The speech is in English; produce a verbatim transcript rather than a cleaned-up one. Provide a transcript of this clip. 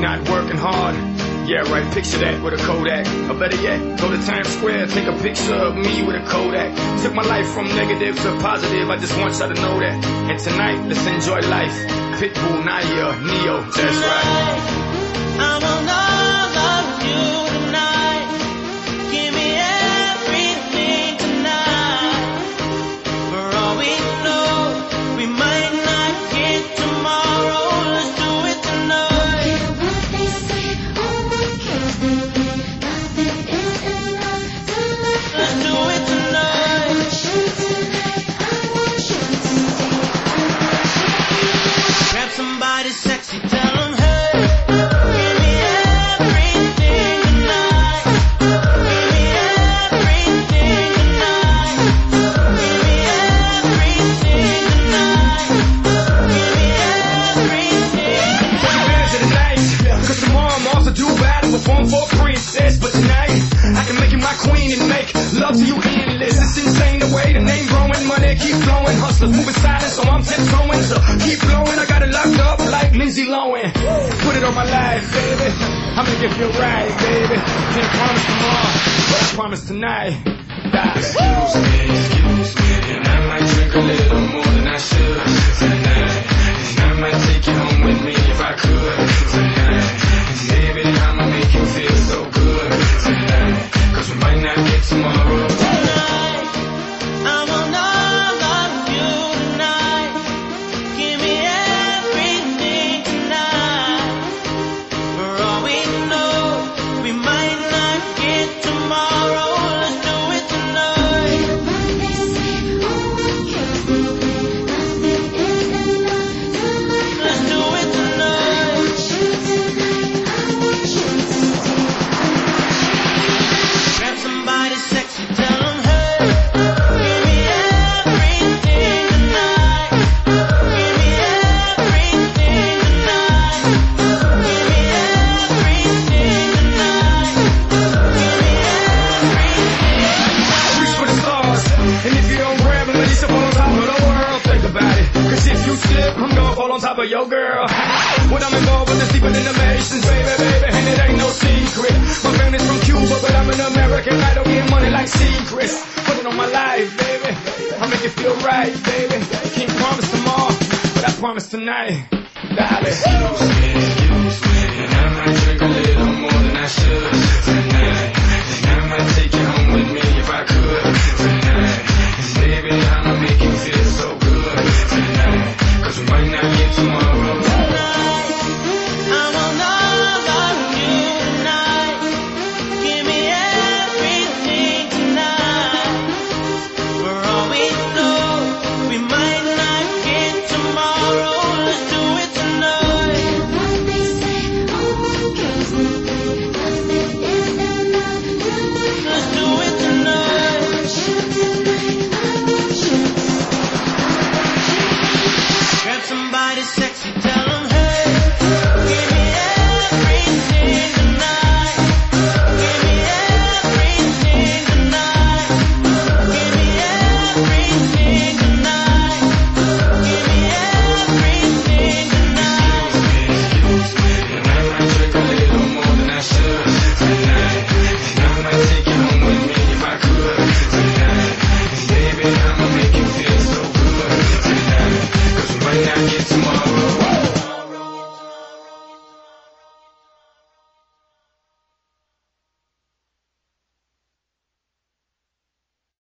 not working hard. Yeah, right, picture that with a Kodak. Or better yet, go to Times Square, take a picture of me with a Kodak. Took my life from negative to positive, I just want y'all to know that. And tonight, let's enjoy life. Pitbull, Naya, Neo, that's right. I will not love you tonight. Give me everything tonight. For all we know, we might not get tomorrow. Let's do it tonight. Let's do it tonight. Grab somebody sexy, tell them hey. Give me everything tonight. Give me everything tonight. Give me everything tonight. Give me everything. Put your hands to the night, cause tomorrow I'm off to Dubai to perform for a princess. But tonight, I can make you my queen and make love to you endless. It's insane the way the name growing, money keep flowing. Hustlers moving silent, so I'm tiptoeing. So keep blowing, I got it locked up like Lindsay Lohan. Put it on my life, baby. I'm gonna give you a ride, baby. Can't promise tomorrow, but I promise tonight. Die. Excuse me, excuse me, and I might drink a little more than I should tonight. And I might take you home with me if I could tonight. And baby, I'ma make you feel so good tonight. Cause we might not get tomorrow. Tonight, I will not love you tonight. Give me everything tonight. For all we know, we might not get tomorrow. Let's do it tonight. Let's do it tonight. Grab somebody sexy, tell them hey. Give me everything tonight. Give me everything tonight. Give me everything tonight. Give me everything. Reach for the stars, and if you don't grab them, at least fall on top of the world. Think about it, cause if you slip, I'm gonna fall on top of your girl. When I'm involved with the deeper than the Masons, baby, baby, and it ain't no secret. My family's from Cuba, but I'm an American. I don't get money like secrets. Put it on my life, baby. I'll make it feel right, baby. Can't promise tomorrow, but I promise tonight. Darling.